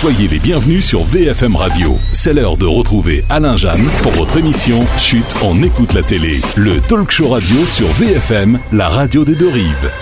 Soyez les bienvenus sur VFM Radio. C'est l'heure de retrouver Alain Jeanne pour votre émission Chut, on écoute la télé. Le talk show radio sur VFM, la radio des deux rives.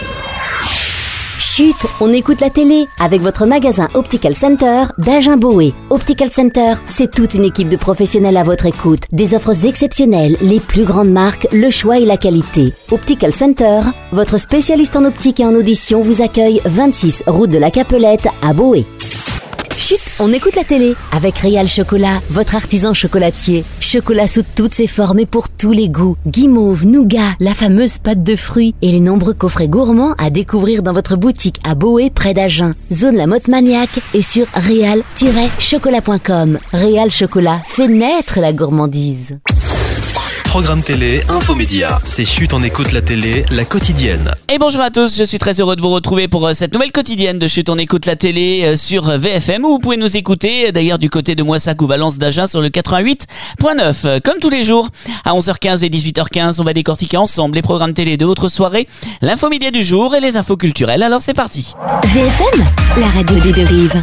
Chut, on écoute la télé avec votre magasin Optical Center d'Agen-Boé. Optical Center, c'est toute une équipe de professionnels à votre écoute. Des offres exceptionnelles, les plus grandes marques, le choix et la qualité. Optical Center, votre spécialiste en optique et en audition vous accueille 26 route de la Capelette à Boé. Chut, on écoute la télé avec Réal Chocolat, votre artisan chocolatier. Chocolat sous toutes ses formes et pour tous les goûts. Guimauve, nougat, la fameuse pâte de fruits et les nombreux coffrets gourmands à découvrir dans votre boutique à Boé près d'Agen. Zone La Motte Maniaque et sur réal-chocolat.com. Réal Chocolat fait naître la gourmandise. Programme télé, infomédia. C'est Chut, on écoute la télé, la quotidienne. Et bonjour à tous, je suis très heureux de vous retrouver pour cette nouvelle quotidienne de Chut, on écoute la télé sur VFM, où vous pouvez nous écouter d'ailleurs du côté de Moissac ou Valence d'Agen sur le 88.9. Comme tous les jours, à 11h15 et 18h15, on va décortiquer ensemble les programmes télé de votre soirée, l'infomédia du jour et les infos culturelles. Alors c'est parti. VFM, la radio des deux rives.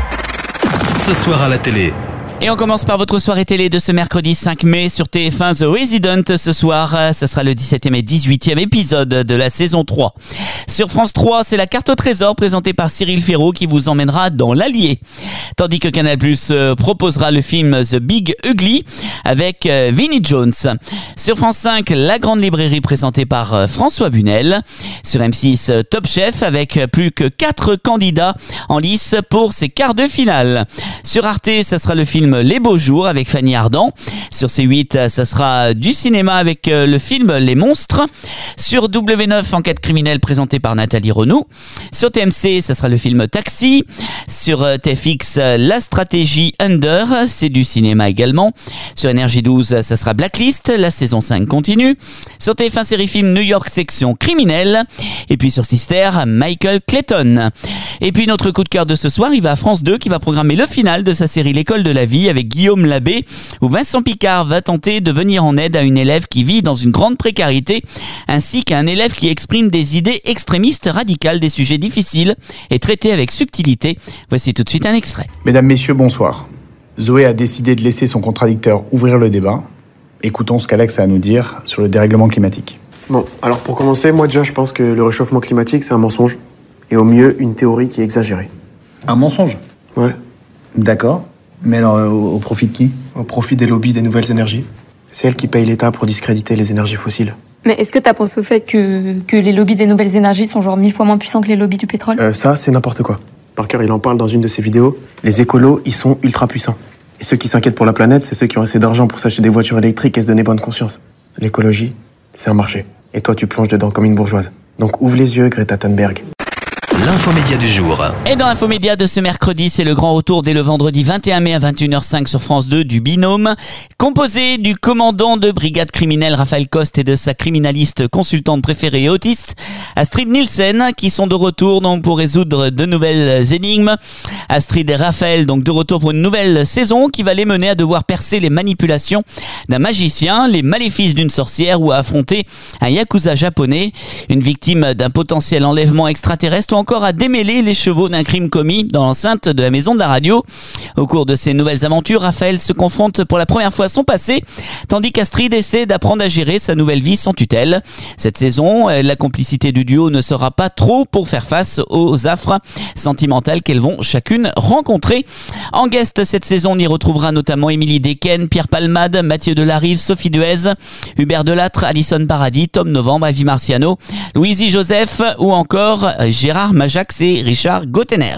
Ce soir à la télé. Et on commence par votre soirée télé de ce mercredi 5 mai sur TF1 The Resident. Ce soir, ça sera le 17e et 18e épisode de la saison 3. Sur France 3, c'est la carte au trésor présentée par Cyril Ferraud qui vous emmènera dans l'Allier. Tandis que Canal+ proposera le film The Big Ugly avec Vinnie Jones. Sur France 5, La Grande Librairie présentée par François Bunel. Sur M6, Top Chef avec plus que 4 candidats en lice pour ses quarts de finale. Sur Arte, ça sera le film Les Beaux Jours avec Fanny Ardant. Sur C8, ça sera du cinéma avec le film Les Monstres. Sur W9, Enquête criminelle présentée par Nathalie Renaud. Sur TMC, ça sera le film Taxi. Sur TFX, La Stratégie Under, c'est du cinéma également. Sur Énergie 12, ça sera Blacklist, la saison 5 continue. Sur TF1 Série Film New York section criminelle. Et puis sur Sister, Michael Clayton. Et puis notre coup de cœur de ce soir, il va à France 2 qui va programmer le final de sa série L'école de la vie avec Guillaume Labbé, où Vincent Picard va tenter de venir en aide à une élève qui vit dans une grande précarité, ainsi qu'à un élève qui exprime des idées extrémistes radicales, des sujets difficiles et traités avec subtilité. Voici tout de suite un extrait. Mesdames, Messieurs, bonsoir. Zoé a décidé de laisser son contradicteur ouvrir le débat. Écoutons ce qu'Alex a à nous dire sur le dérèglement climatique. Bon, alors pour commencer, moi déjà je pense que le réchauffement climatique c'est un mensonge. Et au mieux, une théorie qui est exagérée. Un mensonge ? Ouais. D'accord. Mais alors, au profit de qui ? Au profit des lobbies des nouvelles énergies. C'est elles qui payent l'État pour discréditer les énergies fossiles. Mais est-ce que t'as pensé au fait que les lobbies des nouvelles énergies sont genre 1000 fois moins puissants que les lobbies du pétrole ? Ça, c'est n'importe quoi. Parker, il en parle dans une de ses vidéos. Les écolos, ils sont ultra puissants. Et ceux qui s'inquiètent pour la planète, c'est ceux qui ont assez d'argent pour s'acheter des voitures électriques et se donner bonne conscience. L'écologie, c'est un marché. Et toi, tu plonges dedans comme une bourgeoise. Donc ouvre les yeux, Greta Thunberg. L'infomédia du jour. Et dans l'infomédia de ce mercredi, c'est le grand retour dès le vendredi 21 mai à 21h05 sur France 2 du Binôme, composé du commandant de brigade criminelle Raphaël Coste et de sa criminaliste consultante préférée et autiste Astrid Nielsen, qui sont de retour donc pour résoudre de nouvelles énigmes. Astrid et Raphaël donc de retour pour une nouvelle saison qui va les mener à devoir percer les manipulations d'un magicien, les maléfices d'une sorcière ou à affronter un yakuza japonais, une victime d'un potentiel enlèvement extraterrestre ou encore à démêler les chevaux d'un crime commis dans l'enceinte de la maison de la radio. Au cours de ces nouvelles aventures, Raphaël se confronte pour la première fois à son passé, tandis qu'Astrid essaie d'apprendre à gérer sa nouvelle vie sans tutelle. Cette saison, la complicité du duo ne sera pas trop pour faire face aux affres sentimentales qu'elles vont chacune rencontrer. En guest cette saison, on y retrouvera notamment Émilie Dequesne, Pierre Palmade, Mathieu Delarive, Sophie Duez, Hubert Delattre, Alison Paradis, Tom Novembre, Avi Marciano, Louisie Joseph ou encore Gérard Majax et Richard Gottener.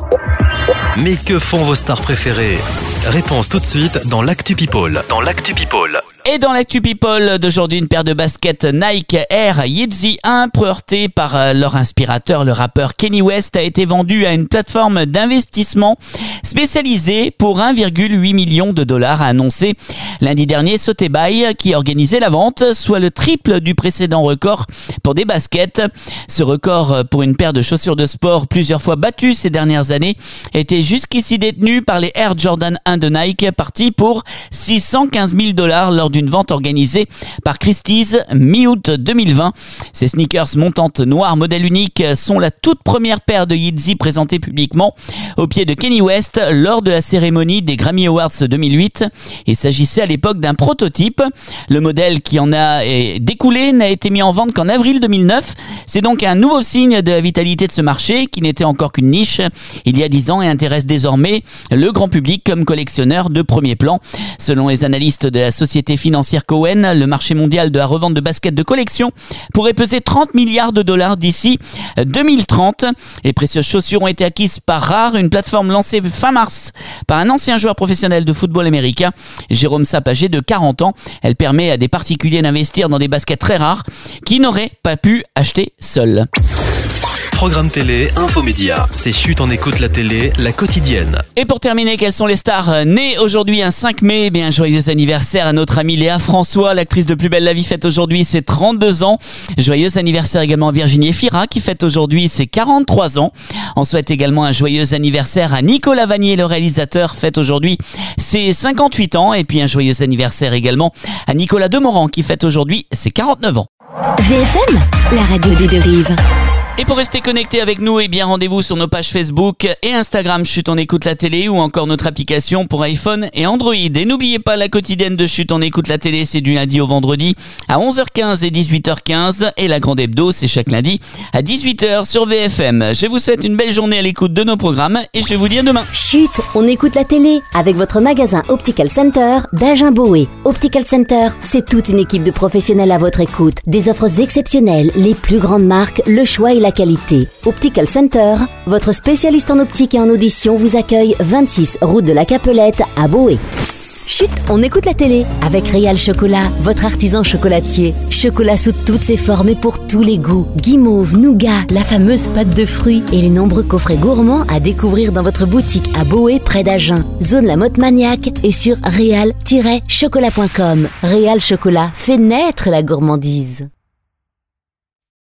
Mais que font vos stars préférées ? Réponse tout de suite dans l'Actu People. Et dans l'Actu People d'aujourd'hui, une paire de baskets Nike Air Yeezy 1 heurtée par leur inspirateur, le rappeur Kanye West, a été vendue à une plateforme d'investissement spécialisée pour 1,8 million de dollars, a annoncé lundi dernier Sotheby's qui organisait la vente, soit le triple du précédent record pour des baskets. Ce record pour une paire de chaussures de sport plusieurs fois battu ces dernières années était jusqu'ici détenu par les Air Jordan 1 de Nike, partis pour $615 000 lors d'une vente organisée par Christie's mi-août 2020. Ces sneakers montantes noires modèle unique sont la toute première paire de Yeezy présentée publiquement au pied de Kanye West lors de la cérémonie des Grammy Awards 2008. Il s'agissait à l'époque d'un prototype. Le modèle qui en a découlé n'a été mis en vente qu'en avril 2009. C'est donc un nouveau signe de la vitalité de ce marché qui n'était encore qu'une niche il y a 10 ans et intéresse désormais le grand public comme collectionneur de premier plan. Selon les analystes de la société financière Cowen, le marché mondial de la revente de baskets de collection pourrait peser 30 milliards de dollars d'ici 2030. Les précieuses chaussures ont été acquises par Rare, une plateforme lancée fin mars par un ancien joueur professionnel de football américain, Jérôme Sapp, âgé de 40 ans. Elle permet à des particuliers d'investir dans des baskets très rares qui n'auraient pas pu acheter seuls. Programme télé, infomédia. C'est Chut, on écoute la télé, la quotidienne. Et pour terminer, quelles sont les stars nées aujourd'hui un 5 mai? Bien, joyeux anniversaire à notre amie Léa François, l'actrice de Plus belle la vie, fête aujourd'hui ses 32 ans. Joyeux anniversaire également à Virginie Efira qui fête aujourd'hui ses 43 ans. On souhaite également un joyeux anniversaire à Nicolas Vanier, le réalisateur, fête aujourd'hui ses 58 ans. Et puis un joyeux anniversaire également à Nicolas Demorand qui fête aujourd'hui ses 49 ans. VFM, la radio des deux rives. Et pour rester connecté avec nous, eh bien rendez-vous sur nos pages Facebook et Instagram Chut, on écoute la télé ou encore notre application pour iPhone et Android. Et n'oubliez pas la quotidienne de Chut, on écoute la télé, c'est du lundi au vendredi à 11h15 et 18h15 et la grande hebdo, c'est chaque lundi à 18h sur VFM. Je vous souhaite une belle journée à l'écoute de nos programmes et je vous dis à demain. Chut, on écoute la télé avec votre magasin Optical Center d'Agen-Boé. Optical Center, c'est toute une équipe de professionnels à votre écoute. Des offres exceptionnelles, les plus grandes marques, le choix et la qualité. Optical Center, votre spécialiste en optique et en audition, vous accueille 26 route de la Capelette à Boé. Chut, on écoute la télé avec Réal Chocolat, votre artisan chocolatier. Chocolat sous toutes ses formes et pour tous les goûts. Guimauve, nougat, la fameuse pâte de fruits et les nombreux coffrets gourmands à découvrir dans votre boutique à Boé près d'Agen. Zone La Motte Maniaque et sur réal-chocolat.com. Réal Chocolat fait naître la gourmandise.